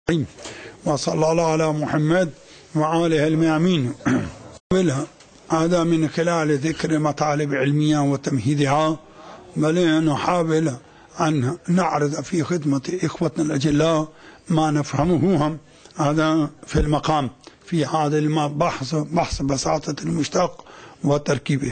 وصلى الله على محمد وآله الميامين. هذا من خلال ذكر مطالب علمية وتمهيدها، بل نحاول أن نعرض في خدمة إخوتنا الأجلاء ما نفهمه هم هذا في المقام في هذا بحث بساطة المشتق وتركيبه.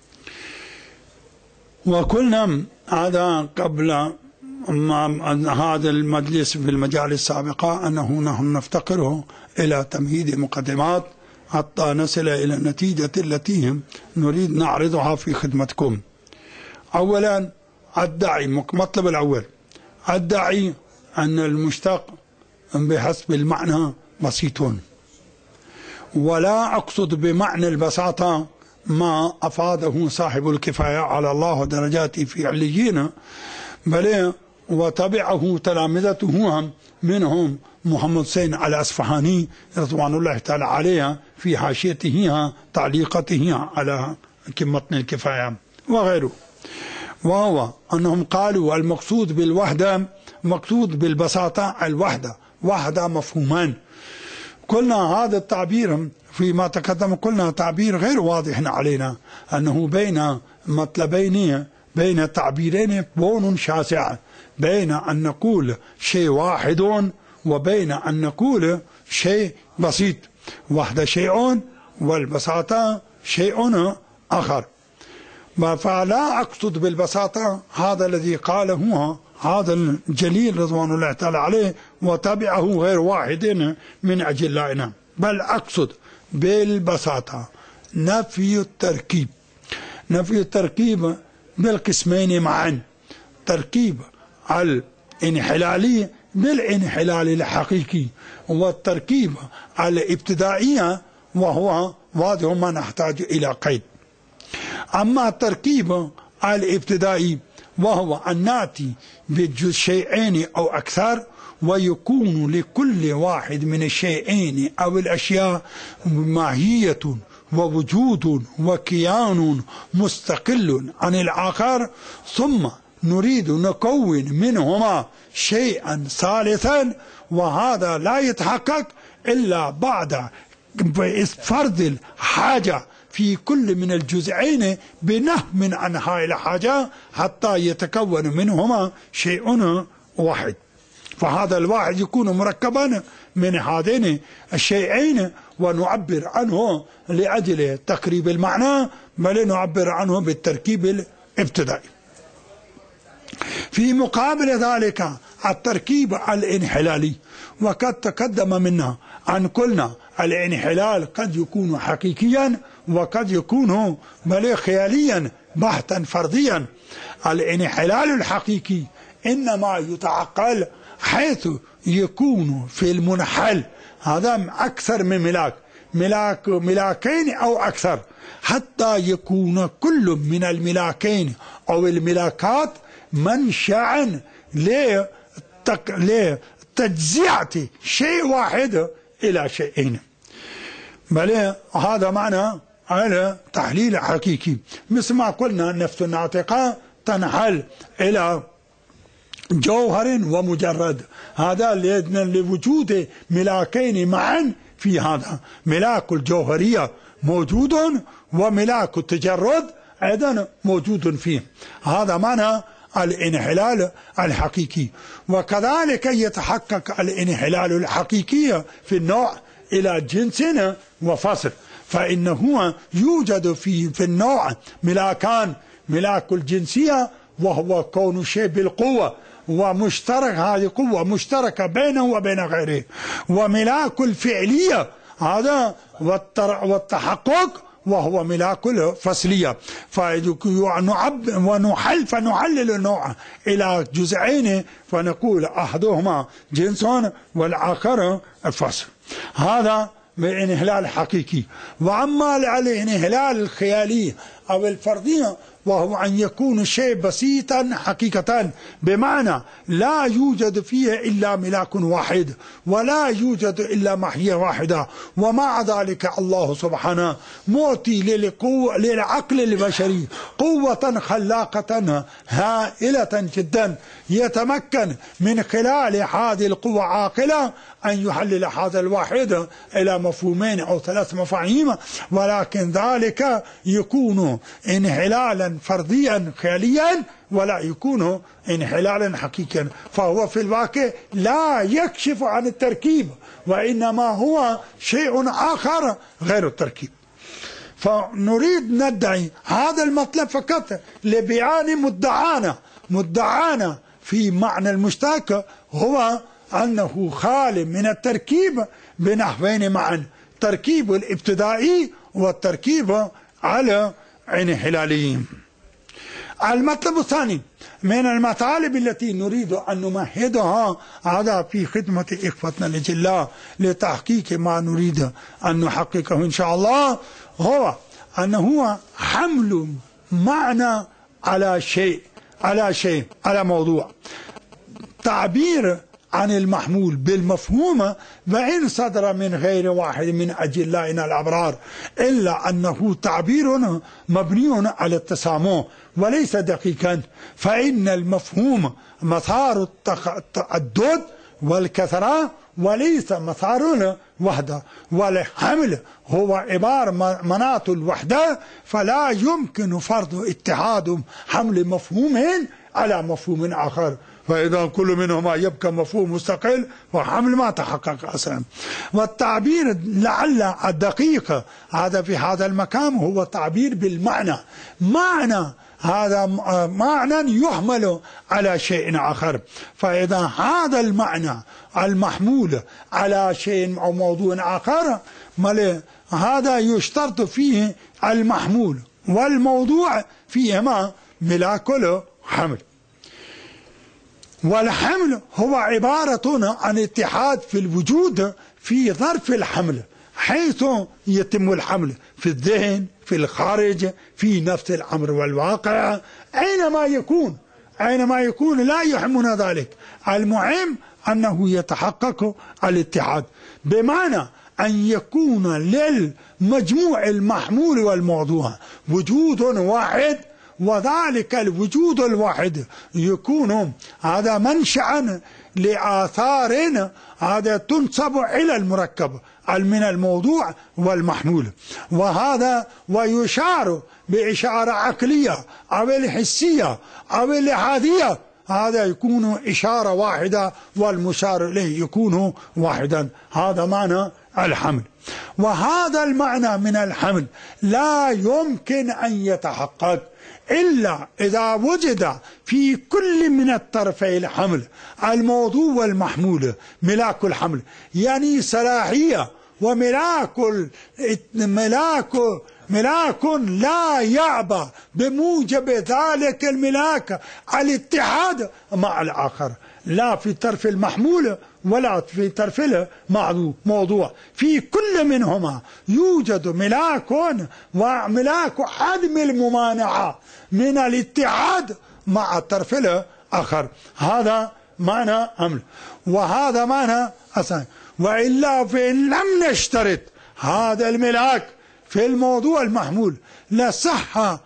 وقلنا هذا قبل هذا المجلس في المجال السابقة أنه نحن نفتقره إلى تمهيد مقدمات حتى نصل إلى النتيجة التي نريد نعرضها في خدمتكم. أولا الداعي، مطلب الأول الداعي أن المشتق بحسب المعنى بسيط، ولا أقصد بمعنى البساطة ما أفاده صاحب الكفاية على الله درجاته في عليين، بل وتبعه تلامذته منهم محمد حسين الأصفهاني رضوان الله تعالى عليه في حاشيته تعليقته على متن الكفاية وغيره، وهو أنهم قالوا المقصود بالوحدة مقصود بالبساطة الوحدة، وحدة مفهومان. قلنا هذا التعبير فيما تقدم قلنا تعبير غير واضح علينا، أنه بين مطلبين بين تعبيرين بون شاسع، بين أن نقول شيء واحد وبين أن نقول شيء بسيط. وحدة شيء والبساطة شيء آخر. فلا أقصد بالبساطة هذا الذي قاله هذا الجليل رضوان الله تعالى عليه وتبعه غير واحد من أجلائنا، بل أقصد بالبساطة نفي التركيب. نفي التركيب بالقسمين معا، تركيب الانحلالي بالانحلال الحقيقي، والتركيب الابتدائي وهو واضح ما نحتاج إلى قيد. أما التركيب الابتدائي وهو الناتي بشيئين أو أكثر، ويكون لكل واحد من الشيئين أو الأشياء ماهية ووجود وكيان مستقل عن الآخر، ثم نريد نكون منهما شيئا ثالثا، وهذا لا يتحقق إلا بعد فرض الحاجة في كل من الجزئين بنحو من أنحاء الحاجة حتى يتكون منهما شيء واحد. فهذا الواحد يكون مركبا من هذين الشيئين، ونعبر عنه لأجل تقريب المعنى، بل نعبر عنه بالتركيب الابتدائي. في مقابل ذلك التركيب الانحلالي، وقد تقدم منا أن قلنا الانحلال قد يكون حقيقيا وقد يكون بل خياليا بحثا فرديا. الانحلال الحقيقي إنما يتعقل حيث يكون في المنحل هذا أكثر من ملاكين أو أكثر، حتى يكون كل من الملاكين أو الملاكات منشأ لتجزئة شيء واحد إلى شيئين. بل هذا معنى على تحليل حقيقي، مثل ما قلنا النفس الناطقة تنحل إلى جوهر ومجرد، هذا لوجود ملاكين معا في هذا، ملاك الجوهرية موجود وملاك التجرد أيضا موجود فيه. هذا معنى الانحلال الحقيقي. وكذلك يتحقق الانحلال الحقيقي في النوع إلى جنس وفصل، فإنه يوجد في النوع ملاكان، ملاك الجنسية وهو كون شيء بالقوة ومشترك، هذه قوة مشتركة بينه وبين غيره، وملاك الفعلية هذا والتحقق وهو ملاك الفصلية. فنحلل النوع إلى جزئين، فنقول أحدهما جنس والآخر الفصل. هذا بانحلال حقيقي. وأما الانحلال الخيالي أو الفردي وهو أن يكون شيء بسيطا حقيقة، بمعنى لا يوجد فيه إلا ملاك واحد ولا يوجد إلا محية واحدة. ومع ذلك الله سبحانه معطي للعقل البشري قوة خلاقة هائلة جدا، يتمكن من خلال هذه القوة عاقلة أن يحلل هذا الواحد إلى مفهومين أو 3 مفاهيم، ولكن ذلك يكون انحلالا فرديا خياليا ولا يكون انحلالا حقيقيا، فهو في الواقع لا يكشف عن التركيب، وإنما هو شيء آخر غير التركيب. فنريد ندعي هذا المطلب فقط لبيان مدعانا في معنى المشتق، هو أنه خال من التركيب بنحوين معا: التركيب الابتدائي والتركيب على انحلالي. المطلب الثاني من المطالب التي نريد أن نمهدها هذا في خدمة إخوتنا الأجلاء لتحقيق ما نريد أن نحققه إن شاء الله، هو أنه حمل معنى على موضوع، تعبير عن المحمول بالمفهوم، وإن صدر من غير واحد من أجلائنا الأبرار، إلا أنه تعبير مبني على التسامح وليس دقيقا، فإن المفهوم مثار التعدد والكثرة وليس مثار الوحدة، والحمل هو عبارة مناط الوحدة، فلا يمكن فرض اتحاد حمل مفهومين على مفهوم آخر، فإذا كل منهما يبقى مفهوم مستقل وحمل ما تحقق أصلا. والتعبير لعل الدقيق هذا في هذا المقام هو تعبير بالمعنى، هذا معنى يحمل على شيء آخر، فإذا هذا المعنى المحمول على شيء أو موضوع آخر هذا يشترط فيه المحمول والموضوع فيهما ملاك الحمل. والحمل هو عبارة عن اتحاد في الوجود في ظرف الحمل، حيث يتم الحمل في الذهن، في الخارج، في نفس الأمر والواقع، أينما يكون لا يهمنا ذلك، المهم أنه يتحقق الاتحاد، بمعنى أن يكون للمجموع المحمول والموضوع وجود واحد، وذلك الوجود الواحد يكون هذا منشأ لآثار هذا تنسب إلى المركب من الموضوع والمحمول، وهذا ويشار بإشارة عقلية أو الحسية أو الإحادية، هذا يكون إشارة واحدة والمشار إليه يكون واحدا، هذا معنى الحمل. وهذا المعنى من الحمل لا يمكن أن يتحقق إلا إذا وجد في كل من الطرفي الحمل الموضوع والمحمول ملاك الحمل، يعني صلاحية ملاك لا يعبى بموجب ذلك الملاك الاتحاد مع الآخر، لا في طرف المحمول ولا في طرف الموضوع، في كل منهما يوجد ملاك وملاك عدم الممانعة من الاتحاد مع الطرف الآخر، هذا معنى حمل، وهذا معنى أصلا. وإلا فإن لم نشترط هذا الملاك في الموضوع المحمول لصح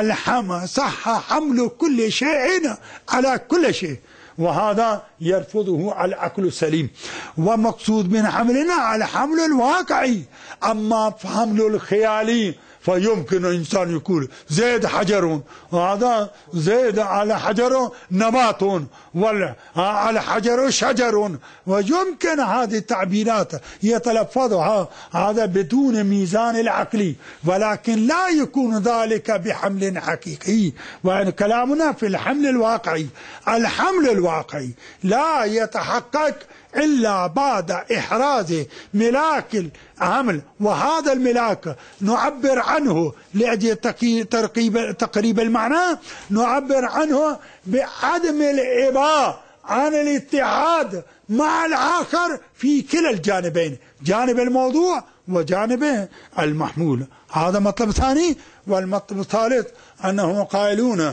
حمل كل شيء على كل شيء، وهذا يرفضه العقل السليم. ومقصود من حملنا على حمل الواقعي، أما حمل الخيالي فيمكن الإنسان يقول زيد حجر، وهذا زيد على حجر نبات، وعلى حجر شجر، ويمكن هذه التعبيرات يتلفظها هذا بدون ميزان العقلي، ولكن لا يكون ذلك بحمل حقيقي. وأن كلامنا في الحمل الواقعي، الحمل الواقعي لا يتحقق إلا بعد إحراز ملاك الحمل، وهذا الملاك نعبر عنه لأجل تقريب المعنى، نعبر عنه بعدم الإباء عن الاتحاد مع الآخر في كلا الجانبين، جانب الموضوع وجانبه المحمول. هذا مطلب ثاني. والمطلب الثالث أنهم قائلون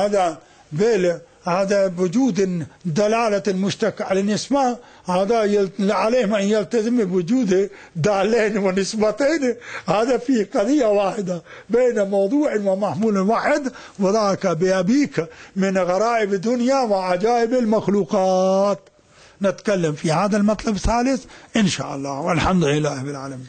هذا بوجود دلالة المشتق على النسبة، هذا عليهم أن يلتزم بوجود دالين ونسبتين. هذا في قضية واحدة بين موضوع ومحمول واحد، وذاك بأبيك من غرائب الدنيا وعجائب المخلوقات. نتكلم في هذا المطلب الثالث إن شاء الله، والحمد لله رب العالمين.